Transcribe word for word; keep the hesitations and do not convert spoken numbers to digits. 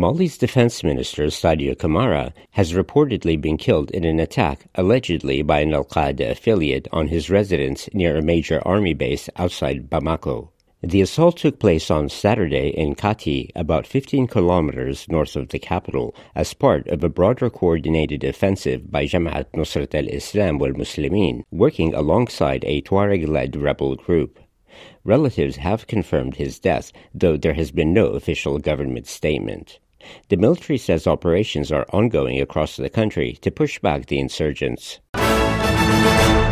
Mali's defense minister, Sadio Kamara, has reportedly been killed in an attack allegedly by an al-Qaeda affiliate on his residence near a major army base outside Bamako. The assault took place on Saturday in Kati, about fifteen kilometers north of the capital, as part of a broader coordinated offensive by Jamaat Nusrat al-Islam wal Muslimin, working alongside a Tuareg-led rebel group. Relatives have confirmed his death, though there has been no official government statement. The military says operations are ongoing across the country to push back the insurgents.